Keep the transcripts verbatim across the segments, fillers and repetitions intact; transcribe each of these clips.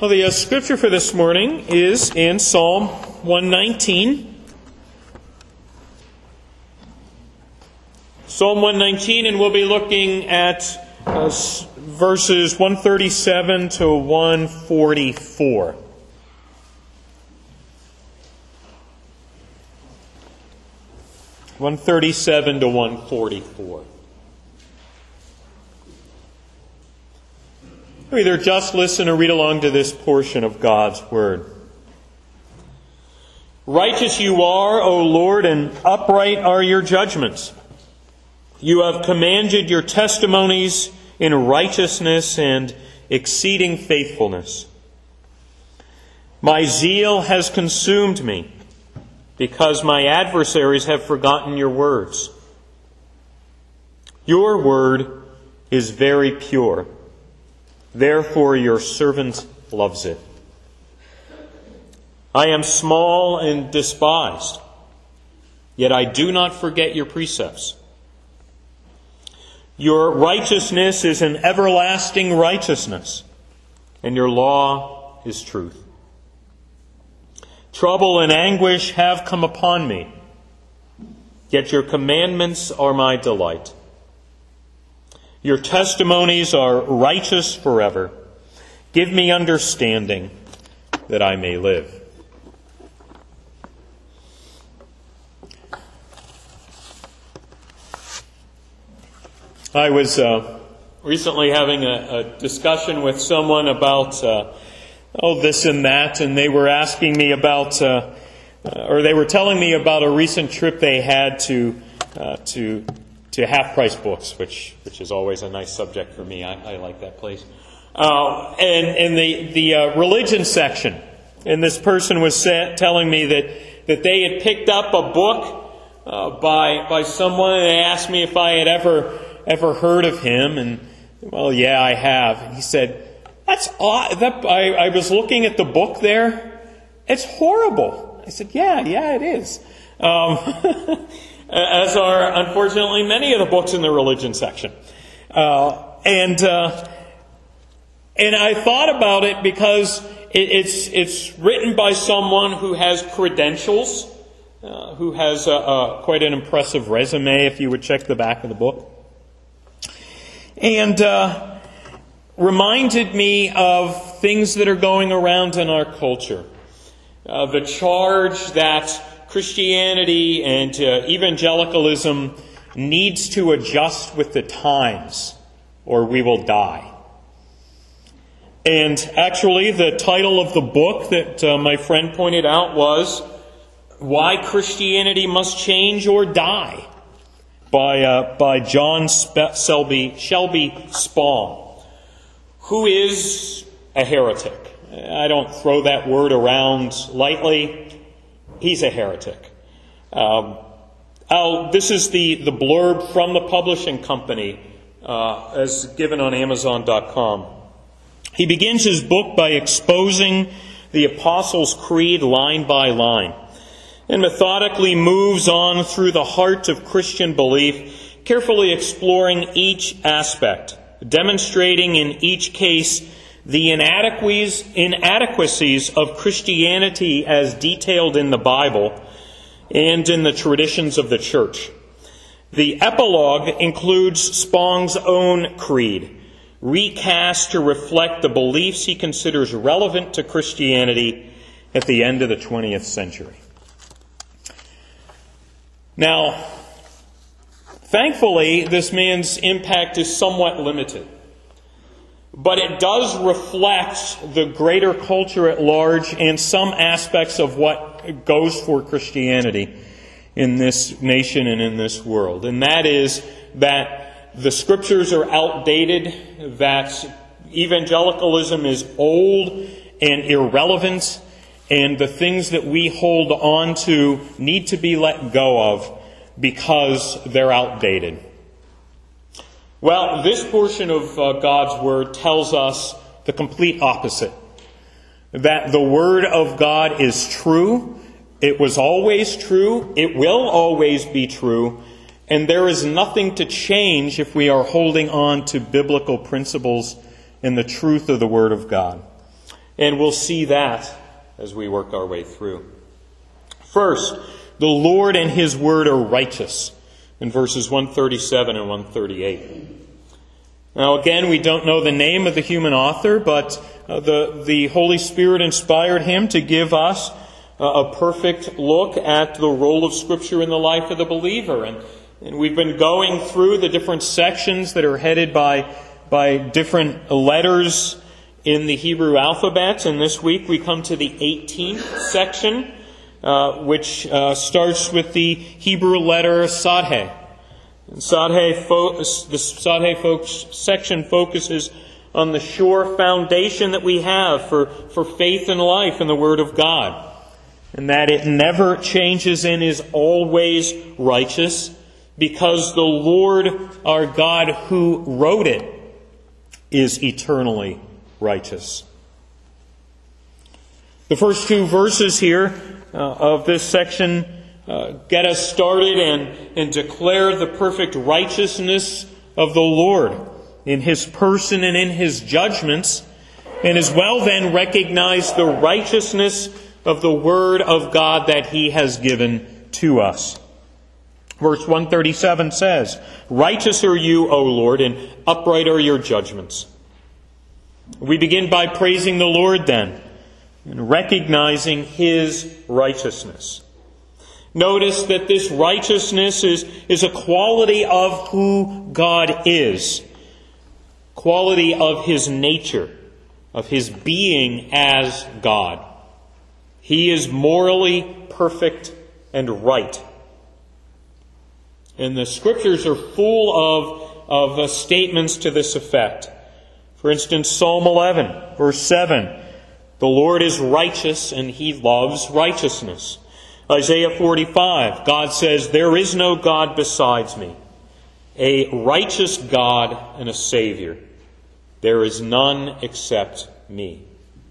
Well, the uh, scripture for this morning is in Psalm one nineteen. Psalm one nineteen, and we'll be looking at uh, verses one thirty-seven to one forty-four. one thirty-seven to one forty-four. Either just listen or read along to this portion of God's Word. Righteous you are, O Lord, and upright are your judgments. You have commanded your testimonies in righteousness and exceeding faithfulness. My zeal has consumed me, because my adversaries have forgotten your words. Your word is very pure. Therefore your servant loves it. I am small and despised, yet I do not forget your precepts. Your righteousness is an everlasting righteousness, and your law is truth. Trouble and anguish have come upon me, yet your commandments are my delight. Your testimonies are righteous forever. Give me understanding that I may live. I was uh, recently having a, a discussion with someone about uh, oh this and that, and they were asking me about, uh, or they were telling me about a recent trip they had to uh, to. to Half Price Books, which which is always a nice subject for me. I, I like that place. Uh, and and the the uh, religion section, and this person was sa- telling me that that they had picked up a book uh, by by someone, and they asked me if I had ever ever heard of him, and well, yeah, I have. And he said, "That's odd. That I, I was looking at the book there. It's horrible." I said, "Yeah, yeah, it is." Um, As are, unfortunately, many of the books in the religion section. Uh, and uh, and I thought about it because it, it's it's written by someone who has credentials, uh, who has a, a, quite an impressive resume, if you would check the back of the book. And uh, reminded me of things that are going around in our culture. Uh, the charge that Christianity and uh, evangelicalism needs to adjust with the times, or we will die. And actually, the title of the book that uh, my friend pointed out was "Why Christianity Must Change or Die" by uh, by John Spe- Selby Shelby Spong, who is a heretic. I don't throw that word around lightly. He's a heretic. Um, I'll, this is the, the blurb from the publishing company uh, as given on Amazon dot com. He begins his book by exposing the Apostles' Creed line by line and methodically moves on through the heart of Christian belief, carefully exploring each aspect, demonstrating in each case the inadequacies, inadequacies of Christianity as detailed in the Bible and in the traditions of the church. The epilogue includes Spong's own creed, recast to reflect the beliefs he considers relevant to Christianity at the end of the twentieth century. Now, thankfully, this man's impact is somewhat limited. But it does reflect the greater culture at large and some aspects of what goes for Christianity in this nation and in this world. And that is that the Scriptures are outdated, that evangelicalism is old and irrelevant, and the things that we hold on to need to be let go of because they're outdated. Well, this portion of uh, God's Word tells us the complete opposite. That the Word of God is true, it was always true, it will always be true, and there is nothing to change if we are holding on to biblical principles and the truth of the Word of God. And we'll see that as we work our way through. First, the Lord and His Word are righteous, in verses one thirty-seven and one thirty-eight. Now again, we don't know the name of the human author, but uh, the, the Holy Spirit inspired him to give us uh, a perfect look at the role of Scripture in the life of the believer. And, and we've been going through the different sections that are headed by, by different letters in the Hebrew alphabet. And this week we come to the eighteenth section, uh, which uh, starts with the Hebrew letter Sadhe. Sadhe fo- the Sadhe folks section focuses on the sure foundation that we have for, for faith and life in the Word of God, and that it never changes and is always righteous, because the Lord our God who wrote it is eternally righteous. The first two verses here uh, of this section Uh, get us started and, and declare the perfect righteousness of the Lord in His person and in His judgments, and as well then recognize the righteousness of the Word of God that He has given to us. Verse one thirty-seven says, "Righteous are you, O Lord, and upright are your judgments." We begin by praising the Lord then, and recognizing His righteousness. Notice that this righteousness is, is a quality of who God is, quality of His nature, of His being as God. He is morally perfect and right. And the Scriptures are full of, of uh, statements to this effect. For instance, Psalm eleven, verse seven, "The Lord is righteous and He loves righteousness." Isaiah forty-five, God says, "There is no God besides me, a righteous God and a Savior. There is none except me."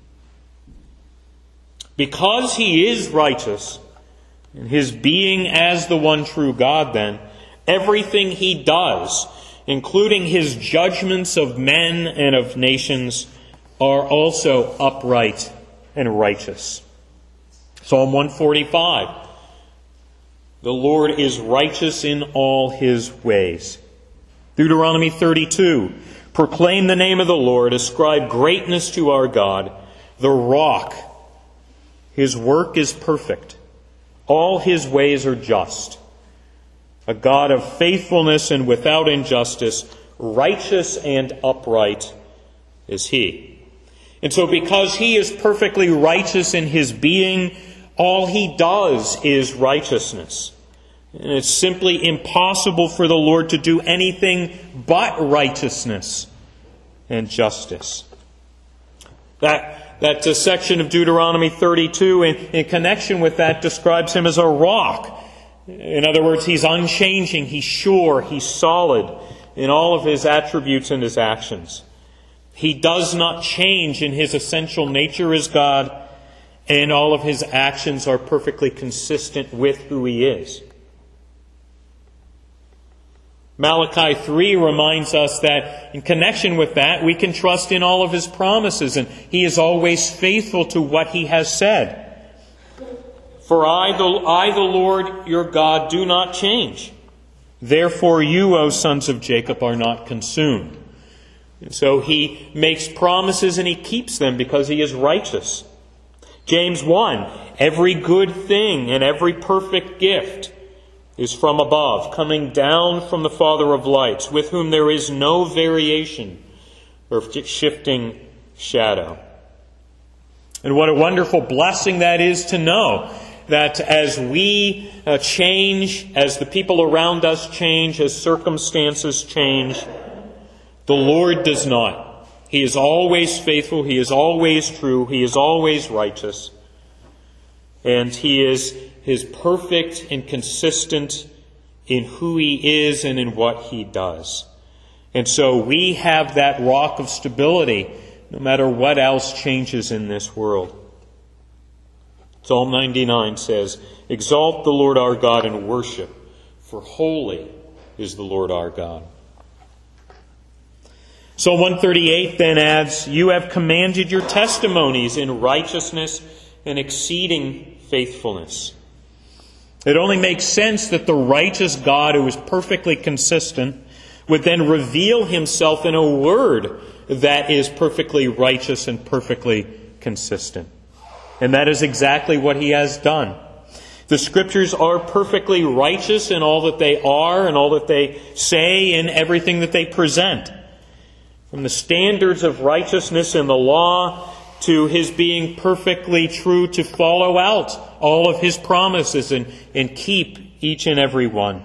Because He is righteous, and His being as the one true God then, everything He does, including His judgments of men and of nations, are also upright and righteous. Psalm one forty-five, "The Lord is righteous in all His ways." Deuteronomy thirty-two, "Proclaim the name of the Lord, ascribe greatness to our God, the rock. His work is perfect. All His ways are just. A God of faithfulness and without injustice, righteous and upright is He." And so because He is perfectly righteous in His being, all He does is righteousness. And it's simply impossible for the Lord to do anything but righteousness and justice. That, that uh, section of Deuteronomy thirty-two, in, in connection with that, describes Him as a rock. In other words, He's unchanging, He's sure, He's solid in all of His attributes and His actions. He does not change in His essential nature as God, and all of His actions are perfectly consistent with who He is. Malachi three reminds us that in connection with that, we can trust in all of His promises, and He is always faithful to what He has said. "For I, the, I, the Lord your God, do not change. Therefore you, O sons of Jacob, are not consumed." And so He makes promises and He keeps them because He is righteous. James one, "Every good thing and every perfect gift is from above, coming down from the Father of lights, with whom there is no variation or shifting shadow." And what a wonderful blessing that is to know that as we uh, change, as the people around us change, as circumstances change, the Lord does not. He is always faithful. He is always true. He is always righteous. And He is His perfect and consistent in who He is and in what He does. And so we have that rock of stability no matter what else changes in this world. Psalm ninety-nine says, "Exalt the Lord our God and worship, for holy is the Lord our God." Psalm one thirty-eight then adds, "You have commanded your testimonies in righteousness and exceeding faithfulness." It only makes sense that the righteous God, who is perfectly consistent, would then reveal himself in a word that is perfectly righteous and perfectly consistent. And that is exactly what he has done. The Scriptures are perfectly righteous in all that they are and all that they say and everything that they present. From the standards of righteousness in the law to his being perfectly true to follow out all of his promises and, and keep each and every one.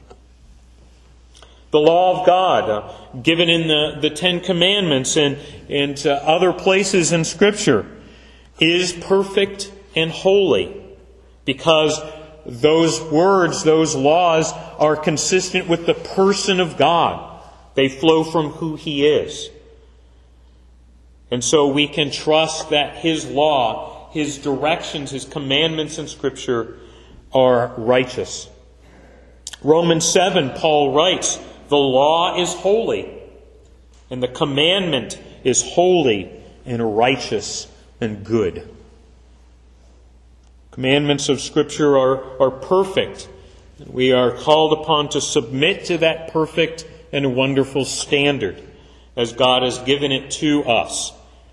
The law of God, uh, given in the, the Ten Commandments and, and uh, other places in Scripture, is perfect and holy because those words, those laws, are consistent with the person of God. They flow from who he is. And so we can trust that his law, his directions, his commandments in Scripture are righteous. Romans seven, Paul writes, "The law is holy, and the commandment is holy and righteous and good." Commandments of Scripture are, are perfect. We are called upon to submit to that perfect and wonderful standard as God has given it to us.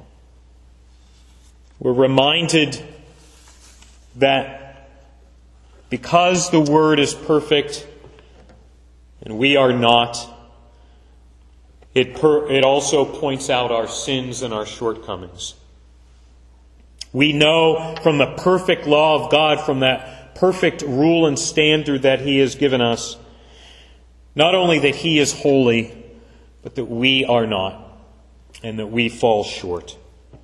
We're reminded that because the Word is perfect and we are not, it, per, it also points out our sins and our shortcomings. We know from the perfect law of God, from that perfect rule and standard that he has given us, not only that he is holy, but that we are not, and that we fall short.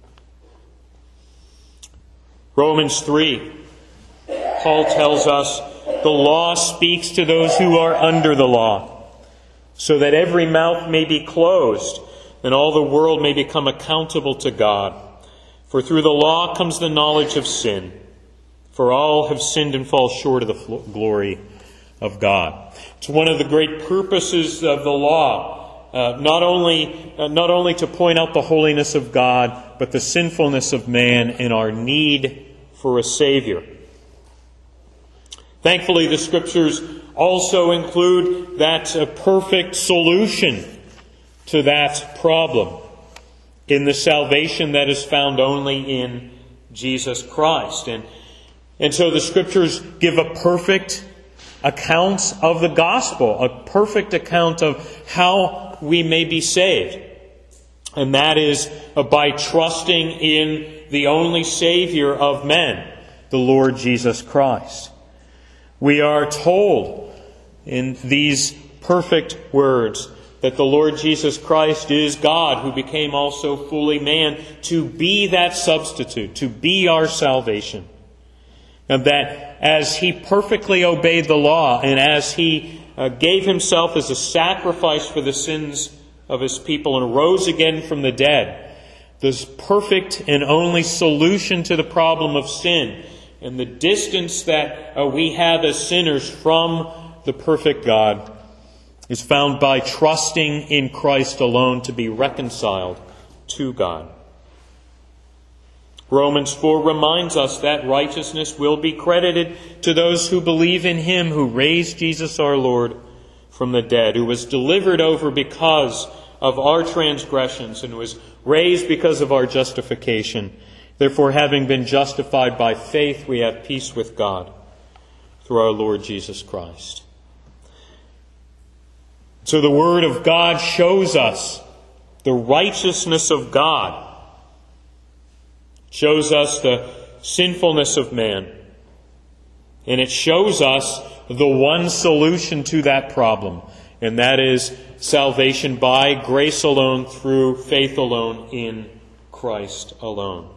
Romans three, Paul tells us, "The law speaks to those who are under the law, so that every mouth may be closed, and all the world may become accountable to God. For through the law comes the knowledge of sin. For all have sinned and fall short of the glory of God." It's one of the great purposes of the law, uh, not only uh, not only to point out the holiness of God, but the sinfulness of man and our need for a Savior. Thankfully, the Scriptures also include that uh, perfect solution to that problem in the salvation that is found only in Jesus Christ. And, and so the Scriptures give a perfect account of the gospel, a perfect account of how we may be saved. And that is by trusting in the only Savior of men, the Lord Jesus Christ. We are told in these perfect words that the Lord Jesus Christ is God, who became also fully man, to be that substitute, to be our salvation. And that as he perfectly obeyed the law, and as he uh, gave himself as a sacrifice for the sins of his people and rose again from the dead, this perfect and only solution to the problem of sin and the distance that uh, we have as sinners from the perfect God is found by trusting in Christ alone to be reconciled to God. Romans four reminds us that righteousness will be credited to those who believe in him who raised Jesus our Lord from the dead, who was delivered over because of our transgressions and was raised because of our justification. Therefore, having been justified by faith, we have peace with God through our Lord Jesus Christ. So the Word of God shows us the righteousness of God, shows us the sinfulness of man, and it shows us the one solution to that problem, and that is salvation by grace alone, through faith alone, in Christ alone.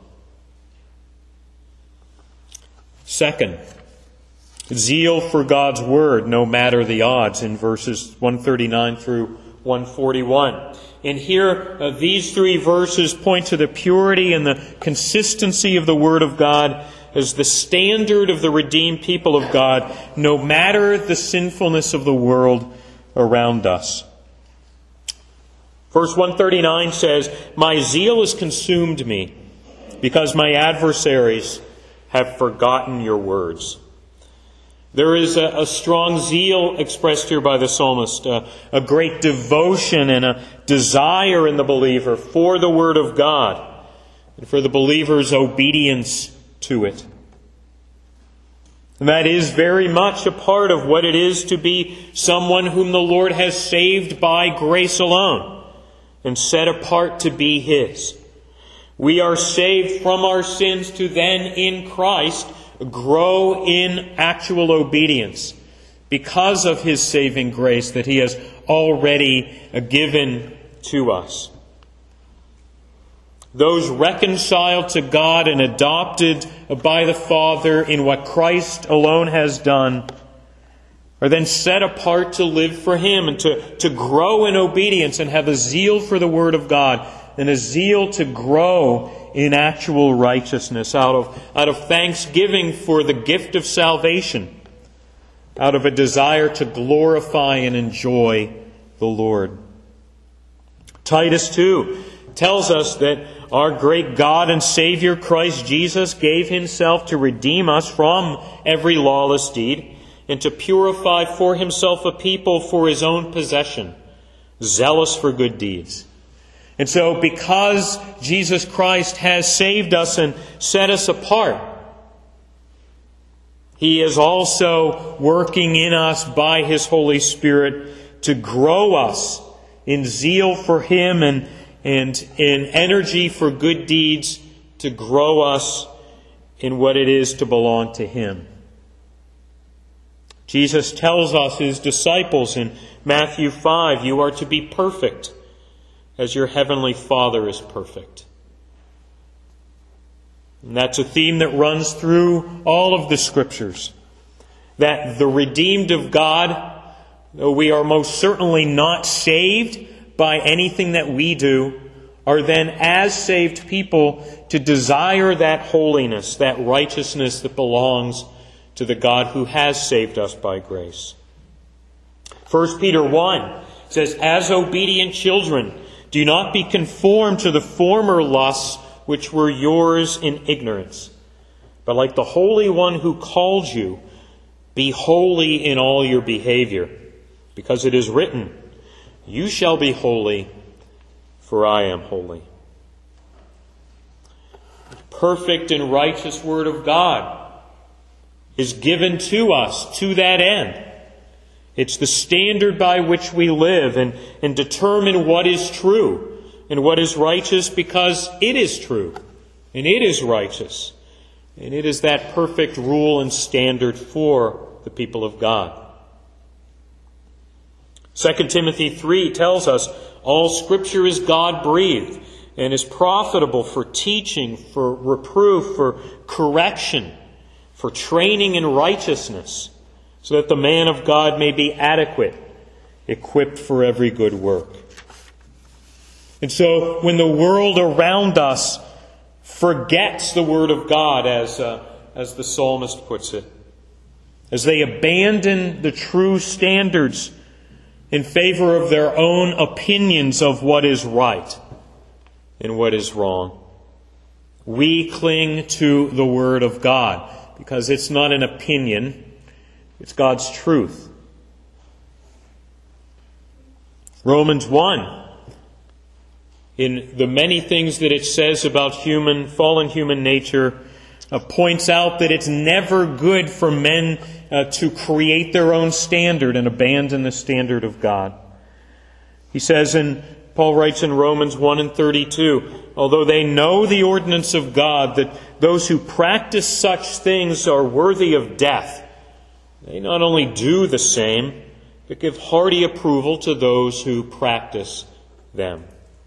Second, zeal for God's Word, no matter the odds, in verses one thirty-nine through one forty-one. And here, uh, these three verses point to the purity and the consistency of the Word of God as the standard of the redeemed people of God, no matter the sinfulness of the world around us. Verse one thirty-nine says, "My zeal has consumed me, because my adversaries have forgotten your words." There is a, a strong zeal expressed here by the psalmist, a, a great devotion and a desire in the believer for the Word of God and for the believer's obedience to it. And that is very much a part of what it is to be someone whom the Lord has saved by grace alone and set apart to be His. We are saved from our sins to then in Christ grow in actual obedience because of His saving grace that He has already given to us. Those reconciled to God and adopted by the Father in what Christ alone has done are then set apart to live for Him and to, to grow in obedience and have a zeal for the Word of God and a zeal to grow in actual righteousness out of, out of thanksgiving for the gift of salvation, out of a desire to glorify and enjoy the Lord. Titus two tells us that our great God and Savior Christ Jesus gave Himself to redeem us from every lawless deed and to purify for Himself a people for His own possession, zealous for good deeds. And so because Jesus Christ has saved us and set us apart, He is also working in us by His Holy Spirit to grow us in zeal for Him and and in energy for good deeds, to grow us in what it is to belong to Him. Jesus tells us, His disciples, in Matthew five, "You are to be perfect as your heavenly Father is perfect." And that's a theme that runs through all of the Scriptures. That the redeemed of God, though we are most certainly not saved by anything that we do, are then, as saved people, to desire that holiness, that righteousness that belongs to the God who has saved us by grace. First Peter one says, "As obedient children, do not be conformed to the former lusts which were yours in ignorance. But like the Holy One who called you, be holy in all your behavior, because it is written, 'You shall be holy, for I am holy.'" The perfect and righteous Word of God is given to us to that end. It's the standard by which we live and, and determine what is true and what is righteous, because it is true and it is righteous. And it is that perfect rule and standard for the people of God. Second Timothy three tells us, "All Scripture is God-breathed and is profitable for teaching, for reproof, for correction, for training in righteousness, so that the man of God may be adequate, equipped for every good work." And so when the world around us forgets the Word of God, as, uh, as the psalmist puts it, as they abandon the true standards in favor of their own opinions of what is right and what is wrong, we cling to the Word of God, because it's not an opinion, it's God's truth. Romans one, in the many things that it says about human, fallen human nature, uh, points out that it's never good for men uh, to create their own standard and abandon the standard of God. He says, and Paul writes in Romans one and thirty-two, "Although they know the ordinance of God, that those who practice such things are worthy of death, they not only do the same, but give hearty approval to those who practice them."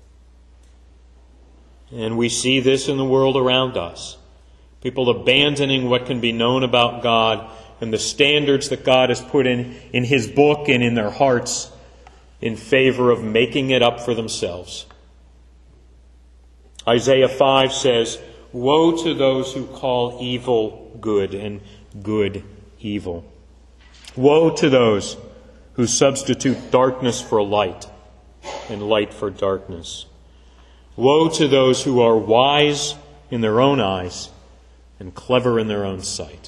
And we see this in the world around us. People abandoning what can be known about God and the standards that God has put in, in His book and in their hearts in favor of making it up for themselves. Isaiah five says, "Woe to those who call evil good and good evil. Woe to those who substitute darkness for light and light for darkness. Woe to those who are wise in their own eyes and clever in their own sight.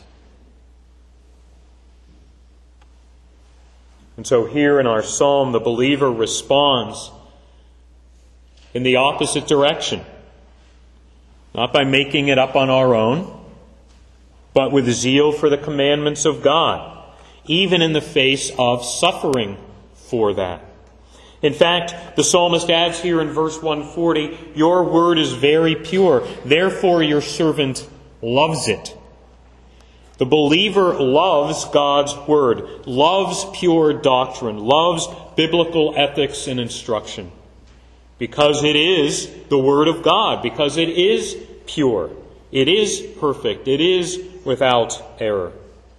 And so here in our psalm, the believer responds in the opposite direction. Not by making it up on our own, but with zeal for the commandments of God, even in the face of suffering for that. In fact, the psalmist adds here in verse one forty, "Your word is very pure, therefore your servant loves it." The believer loves God's word, loves pure doctrine, loves biblical ethics and instruction, because it is the word of God, because it is pure, it is perfect, it is without error.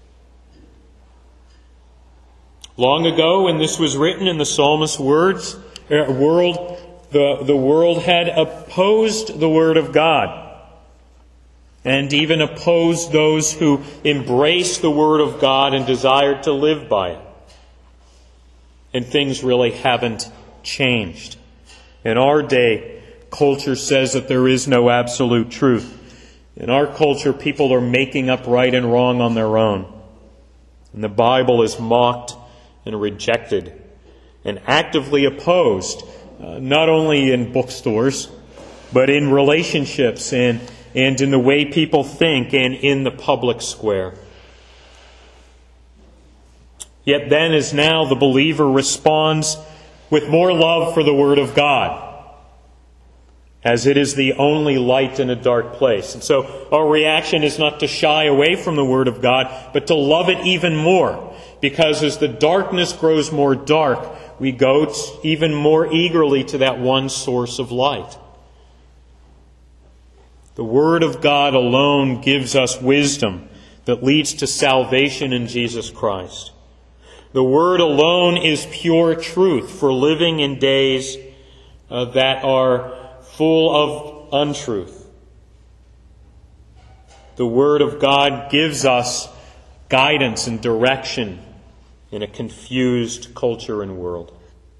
Long ago, when this was written in the psalmist's words, uh, world, the, the world had opposed the word of God, and even opposed those who embraced the word of God and desired to live by it. And things really haven't changed. In our day, culture says that there is no absolute truth. In our culture, people are making up right and wrong on their own. And the Bible is mocked and rejected and actively opposed, uh, not only in bookstores, but in relationships and, and in the way people think and in the public square. Yet then as now, the believer responds with more love for the Word of God, as it is the only light in a dark place. And so our reaction is not to shy away from the Word of God, but to love it even more. Because as the darkness grows more dark, we go even more eagerly to that one source of light. The Word of God alone gives us wisdom that leads to salvation in Jesus Christ. The Word alone is pure truth for living in days uh, that are full of untruth. The Word of God gives us guidance and direction in a confused culture and world.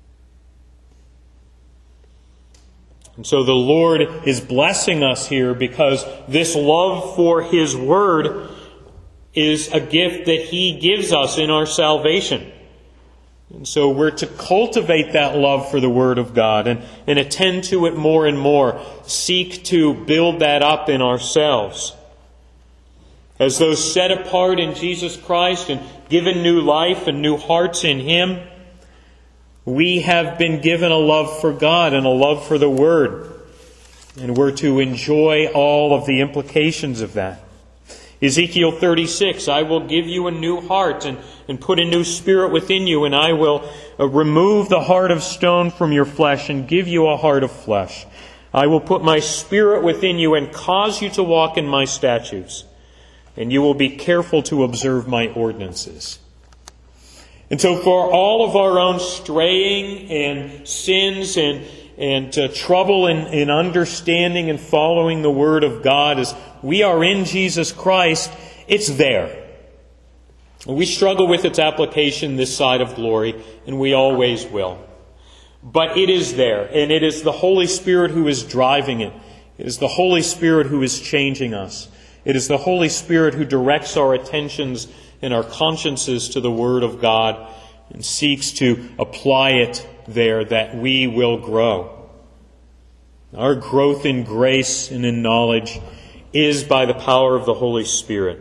And so the Lord is blessing us here because this love for His Word is a gift that He gives us in our salvation. And so we're to cultivate that love for the Word of God and, and attend to it more and more. Seek to build that up in ourselves. As those set apart in Jesus Christ and given new life and new hearts in Him, we have been given a love for God and a love for the Word. And we're to enjoy all of the implications of that. Ezekiel thirty-six, "I will give you a new heart and, and put a new spirit within you, and I will uh, remove the heart of stone from your flesh and give you a heart of flesh. I will put my spirit within you and cause you to walk in my statutes, and you will be careful to observe my ordinances." And so for all of our own straying and sins and, and uh, trouble in, in understanding and following the Word of God, as we are in Jesus Christ, it's there. We struggle with its application this side of glory, and we always will. But it is there, and it is the Holy Spirit who is driving it. It is the Holy Spirit who is changing us. It is the Holy Spirit who directs our attentions and our consciences to the Word of God and seeks to apply it there that we will grow. Our growth in grace and in knowledge is by the power of the Holy Spirit.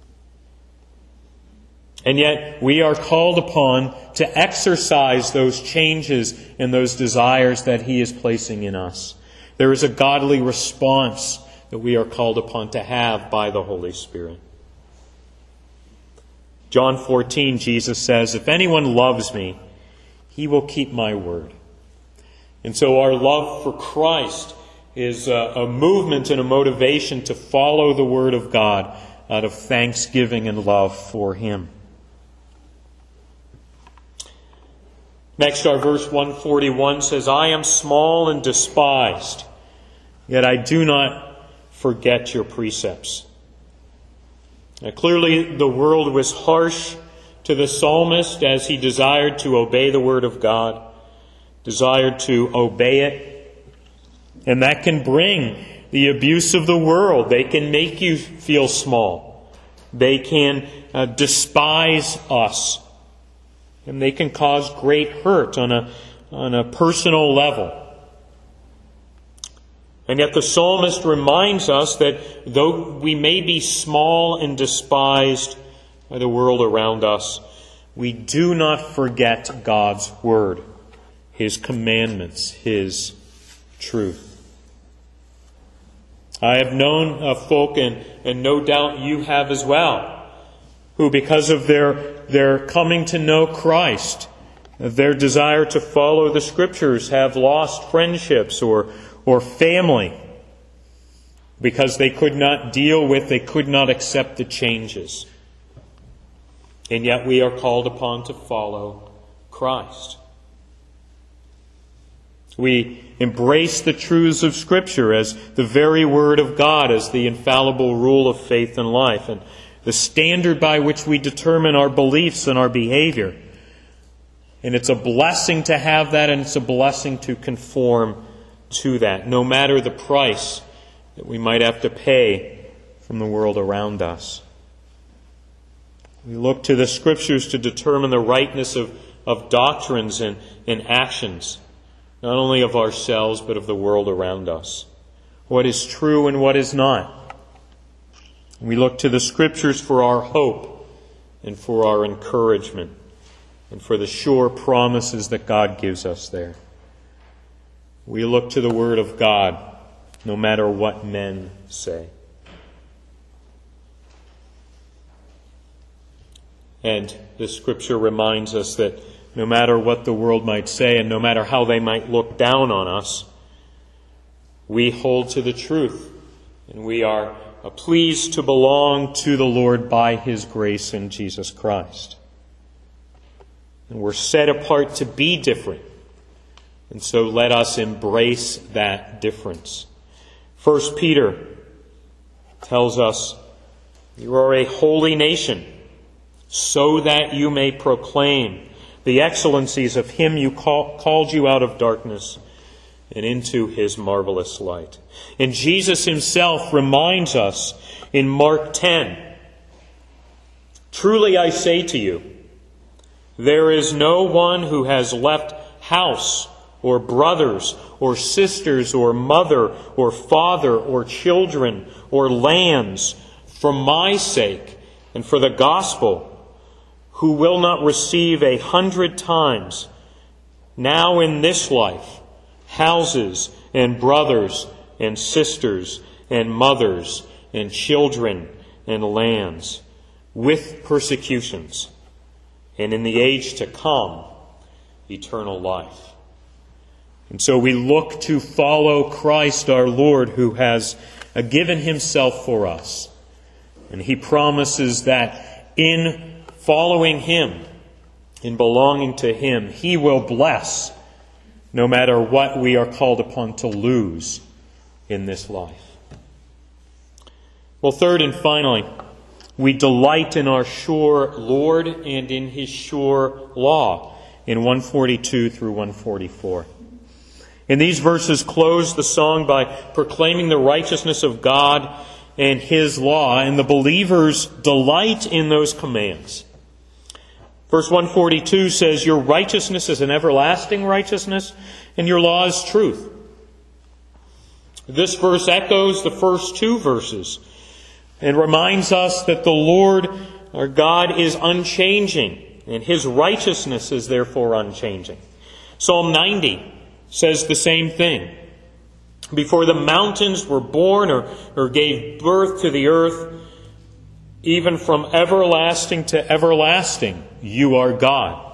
And yet we are called upon to exercise those changes and those desires that He is placing in us. There is a godly response that we are called upon to have by the Holy Spirit. John fourteen, Jesus says, "If anyone loves me, he will keep my word." And so our love for Christ is a, a movement and a motivation to follow the Word of God out of thanksgiving and love for Him. Next, our verse one forty-one says, "I am small and despised, yet I do not forget your precepts." Now, clearly, the world was harsh to the psalmist as he desired to obey the Word of God, desire to obey it. And that can bring the abuse of the world. They can make you feel small. They can uh, despise us. And they can cause great hurt on a, on a personal level. And yet the psalmist reminds us that though we may be small and despised by the world around us, we do not forget God's word, His commandments, His truth. I have known uh, folk, and, and no doubt you have as well, who because of their, their coming to know Christ, their desire to follow the Scriptures, have lost friendships or, or family because they could not deal with, they could not accept the changes. And yet we are called upon to follow Christ. We embrace the truths of Scripture as the very Word of God, as the infallible rule of faith and life, and the standard by which we determine our beliefs and our behavior. And it's a blessing to have that, and it's a blessing to conform to that, no matter the price that we might have to pay from the world around us. We look to the Scriptures to determine the rightness of, of doctrines and, and actions, not only of ourselves, but of the world around us. What is true and what is not. We look to the Scriptures for our hope and for our encouragement and for the sure promises that God gives us there. We look to the Word of God, no matter what men say. And the Scripture reminds us that no matter what the world might say and no matter how they might look down on us, we hold to the truth. And we are pleased to belong to the Lord by His grace in Jesus Christ. And we're set apart to be different. And so let us embrace that difference. First Peter tells us, you are a holy nation, so that you may proclaim the excellencies of Him who call, called you out of darkness and into His marvelous light. And Jesus Himself reminds us in Mark ten, truly I say to you, there is no one who has left house or brothers or sisters or mother or father or children or lands for my sake and for the gospel, who will not receive a hundred times now in this life houses and brothers and sisters and mothers and children and lands with persecutions, and in the age to come eternal life. And so we look to follow Christ our Lord, who has given Himself for us. And He promises that in following Him, in belonging to Him, He will bless no matter what we are called upon to lose in this life. Well, third and finally, we delight in our sure Lord and in His sure law in one forty-two through one forty-four. And these verses close the song by proclaiming the righteousness of God and His law, and the believers delight in those commands. Verse one forty-two says, your righteousness is an everlasting righteousness, and your law is truth. This verse echoes the first two verses and reminds us that the Lord, our God, is unchanging, and His righteousness is therefore unchanging. Psalm ninety says the same thing. Before the mountains were born or, or gave birth to the earth, even from everlasting to everlasting, you are God.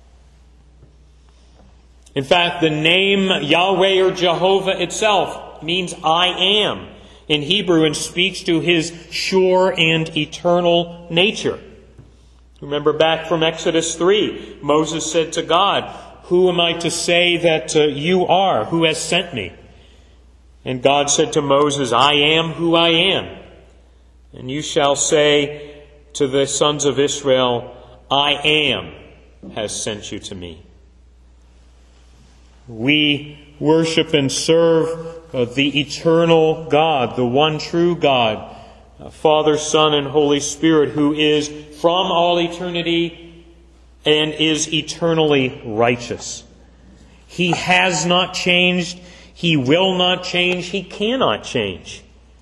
In fact, the name Yahweh or Jehovah itself means I am in Hebrew and speaks to His sure and eternal nature. Remember back from Exodus three, Moses said to God, who am I to say that uh, you are? Who has sent me? And God said to Moses, I am who I am. And you shall say to the sons of Israel, I am has sent you to me. We worship and serve uh, the eternal God, the one true God, uh, Father, Son, and Holy Spirit, who is from all eternity and is eternally righteous. He has not changed. He will not change. He cannot change.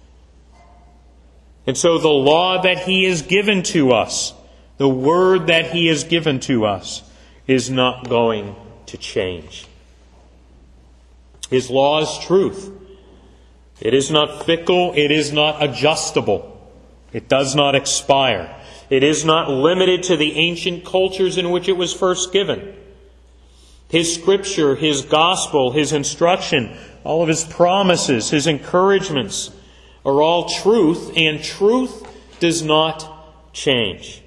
And so the law that He has given to us, the word that He has given to us, is not going to change. His law is truth. It is not fickle. It is not adjustable. It does not expire. It is not limited to the ancient cultures in which it was first given. His Scripture, His gospel, His instruction, all of His promises, His encouragements are all truth, and truth does not change.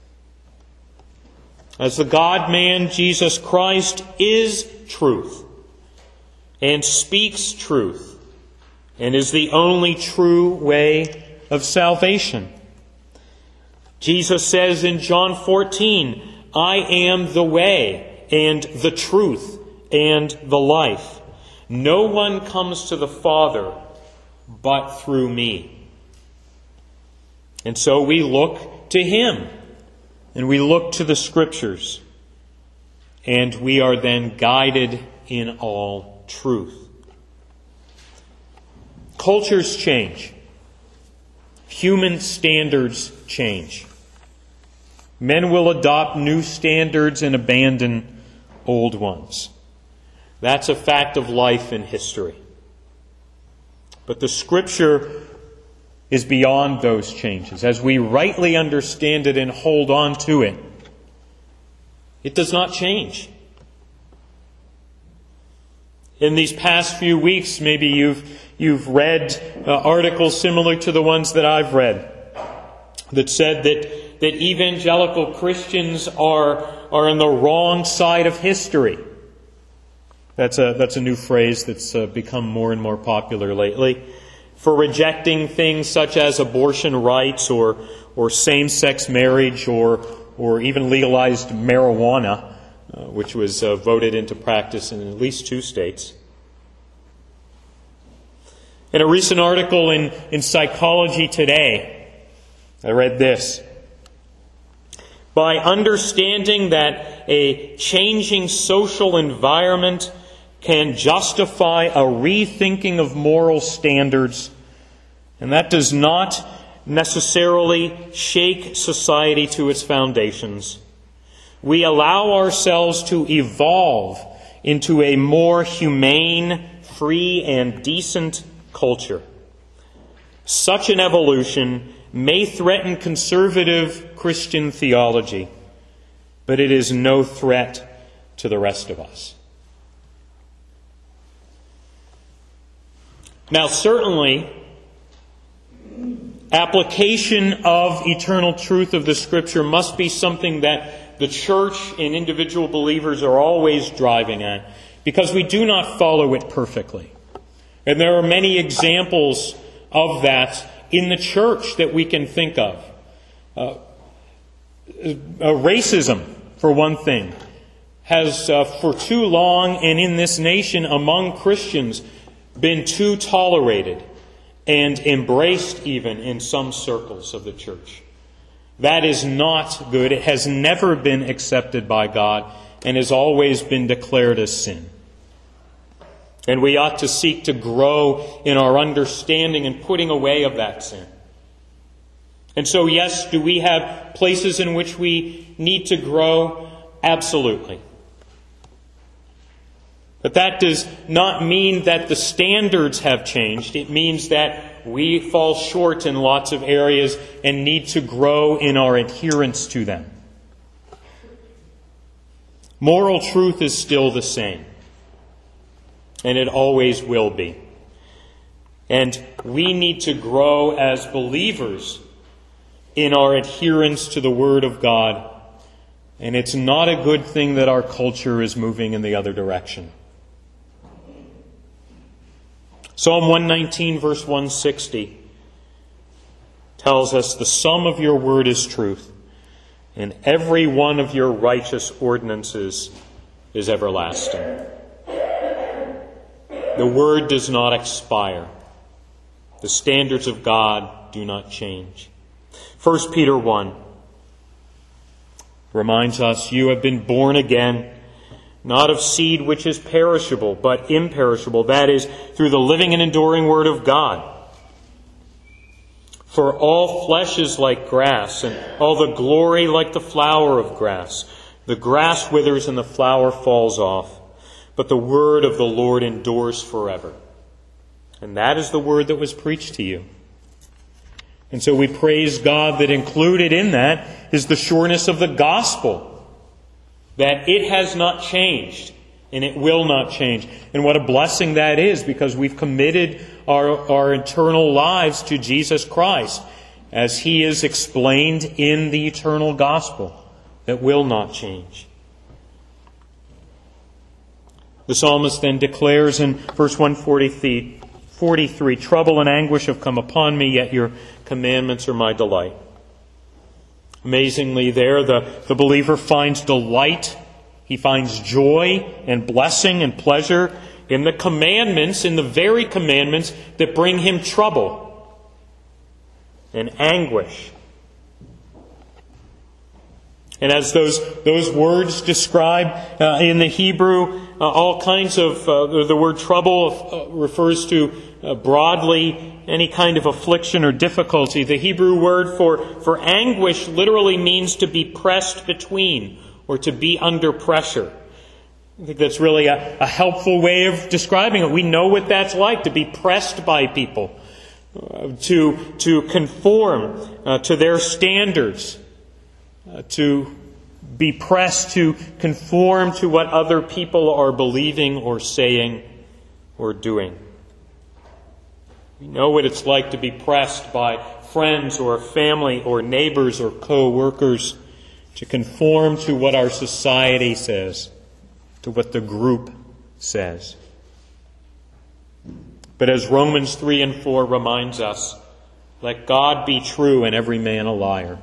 As the God-man, Jesus Christ is truth and speaks truth and is the only true way of salvation. Jesus says in John fourteen, I am the way and the truth and the life. No one comes to the Father but through me. And so we look to Him, and we look to the Scriptures, and we are then guided in all truth. Cultures change. Human standards change. Men will adopt new standards and abandon old ones. That's a fact of life and history. But the Scripture is beyond those changes. As we rightly understand it and hold on to it, it does not change. In these past few weeks, maybe you've you've read uh, articles similar to the ones that I've read that said that that evangelical Christians are are on the wrong side of history. That's a that's a new phrase that's uh, become more and more popular lately, for rejecting things such as abortion rights or or same-sex marriage or or even legalized marijuana, uh, which was uh, voted into practice in at least two states. In a recent article in, in Psychology Today, I read this. By understanding that a changing social environment can justify a rethinking of moral standards, and that does not necessarily shake society to its foundations, we allow ourselves to evolve into a more humane, free, and decent culture. Such an evolution may threaten conservative Christian theology, but it is no threat to the rest of us. Now, certainly, application of eternal truth of the Scripture must be something that the church and individual believers are always driving at, because we do not follow it perfectly. And there are many examples of that in the church that we can think of. Uh, uh, racism, for one thing, has uh, for too long, and in this nation among Christians, been too tolerated and embraced even in some circles of the church. That is not good. It has never been accepted by God and has always been declared as sin. And we ought to seek to grow in our understanding and putting away of that sin. And so, yes, do we have places in which we need to grow? Absolutely. But that does not mean that the standards have changed. It means that we fall short in lots of areas and need to grow in our adherence to them. Moral truth is still the same. And it always will be. And we need to grow as believers in our adherence to the Word of God. And it's not a good thing that our culture is moving in the other direction. Psalm one nineteen, verse one sixty tells us, the sum of your word is truth, and every one of your righteous ordinances is everlasting. The Word does not expire. The standards of God do not change. First Peter one reminds us, you have been born again, not of seed which is perishable, but imperishable, that is, through the living and enduring Word of God. For all flesh is like grass, and all the glory like the flower of grass. The grass withers and the flower falls off, but the word of the Lord endures forever. And that is the word that was preached to you. And so we praise God that included in that is the sureness of the gospel, that it has not changed and it will not change. And what a blessing that is, because we've committed our, our eternal lives to Jesus Christ as He is explained in the eternal gospel that will not change. The psalmist then declares in verse one forty-three, trouble and anguish have come upon me, yet your commandments are my delight. Amazingly there, the, the believer finds delight. He finds joy and blessing and pleasure in the commandments, in the very commandments that bring him trouble and anguish. And as those those words describe uh, in the Hebrew, uh, all kinds of, uh, the word trouble uh, refers to uh, broadly any kind of affliction or difficulty. The Hebrew word for, for anguish literally means to be pressed between or to be under pressure. I think that's really a, a helpful way of describing it. We know what that's like, to be pressed by people, uh, to, to conform uh, to their standards. Uh, to be pressed to conform to what other people are believing or saying or doing. We know what it's like to be pressed by friends or family or neighbors or co-workers to conform to what our society says, to what the group says. But as Romans three and four reminds us, let God be true and every man a liar.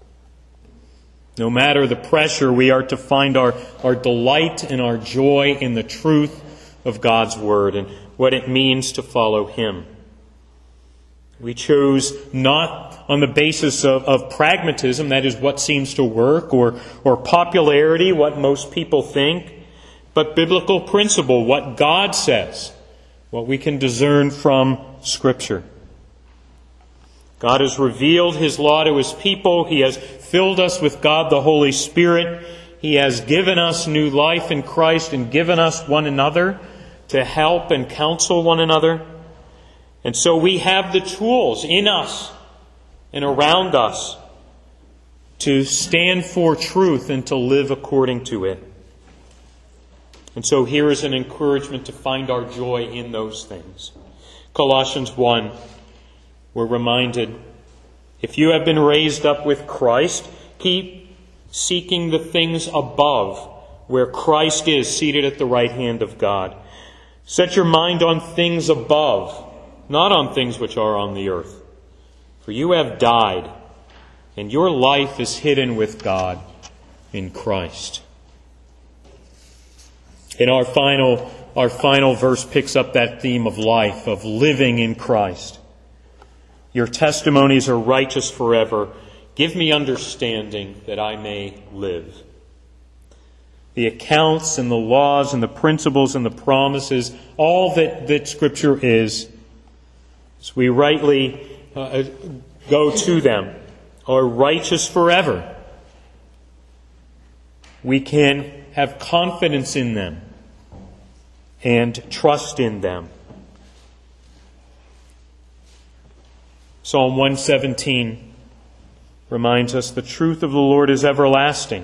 No matter the pressure, we are to find our, our delight and our joy in the truth of God's Word and what it means to follow Him. We chose not on the basis of, of pragmatism, that is what seems to work, or, or popularity, what most people think, but biblical principle, what God says, what we can discern from Scripture. God has revealed His law to His people. He has filled us with God the Holy Spirit. He has given us new life in Christ and given us one another to help and counsel one another. And so we have the tools in us and around us to stand for truth and to live according to it. And so here is an encouragement to find our joy in those things. Colossians one. We're reminded, if you have been raised up with Christ, keep seeking the things above, where Christ is seated at the right hand of God. Set your mind on things above, not on things which are on the earth. For you have died, and your life is hidden with God in Christ. And our final, our final verse picks up that theme of life, of living in Christ. Your testimonies are righteous forever. Give me understanding that I may live. The accounts and the laws and the principles and the promises, all that, that Scripture is, as we rightly uh, go to them, are righteous forever. We can have confidence in them and trust in them. Psalm one seventeen reminds us the truth of the Lord is everlasting.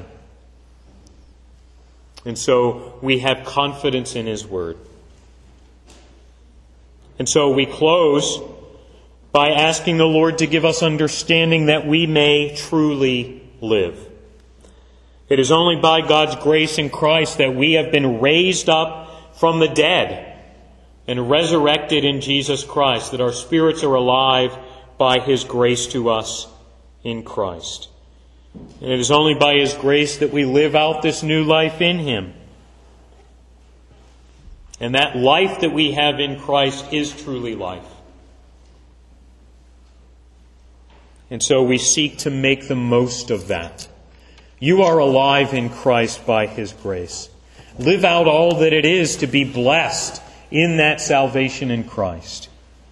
And so we have confidence in His Word. And so we close by asking the Lord to give us understanding that we may truly live. It is only by God's grace in Christ that we have been raised up from the dead and resurrected in Jesus Christ, that our spirits are alive by His grace to us in Christ. And it is only by His grace that we live out this new life in Him. And that life that we have in Christ is truly life. And so we seek to make the most of that. You are alive in Christ by His grace. Live out all that it is to be blessed in that salvation in Christ.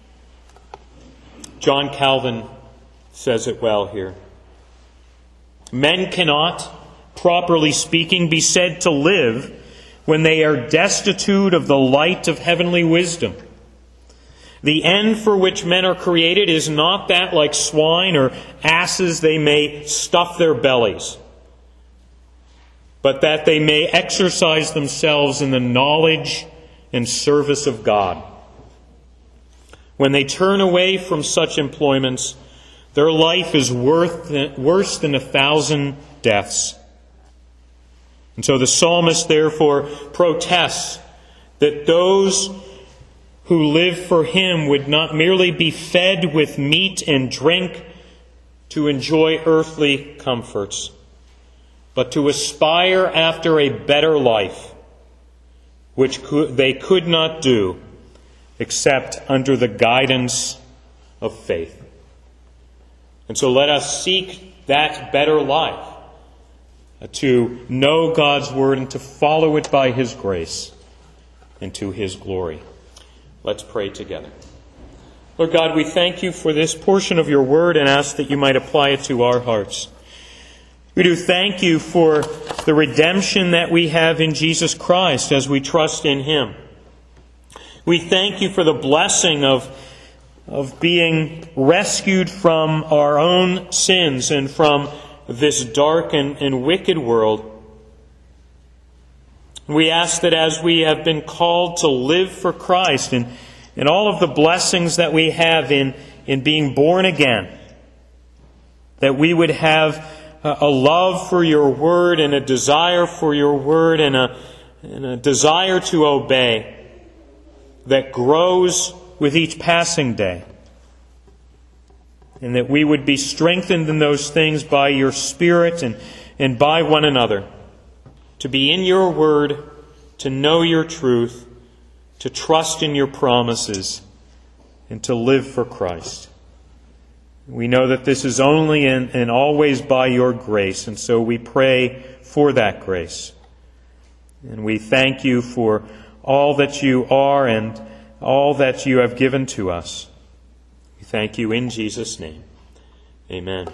John Calvin says it well here. Men cannot, properly speaking, be said to live when they are destitute of the light of heavenly wisdom. The end for which men are created is not that, like swine or asses, they may stuff their bellies, but that they may exercise themselves in the knowledge and service of God. When they turn away from such employments, their life is worth, worse than a thousand deaths. And so the psalmist therefore protests that those who live for Him would not merely be fed with meat and drink to enjoy earthly comforts, but to aspire after a better life, which they could not do except under the guidance of faith. And so let us seek that better life, to know God's Word and to follow it by His grace and to His glory. Let's pray together. Lord God, we thank You for this portion of Your Word and ask that You might apply it to our hearts. We do thank You for the redemption that we have in Jesus Christ as we trust in Him. We thank You for the blessing of, of being rescued from our own sins and from this dark and, and wicked world. We ask that as we have been called to live for Christ and, and all of the blessings that we have in, in being born again, that we would have a, a love for Your Word and a desire for Your Word and a, and a desire to obey that grows with each passing day. And that we would be strengthened in those things by Your Spirit and, and by one another. To be in Your Word, to know Your truth, to trust in Your promises, and to live for Christ. We know that this is only and, and always by Your grace, and so we pray for that grace. And we thank You for all that You are and all that You have given to us. We thank You in Jesus' name. Amen.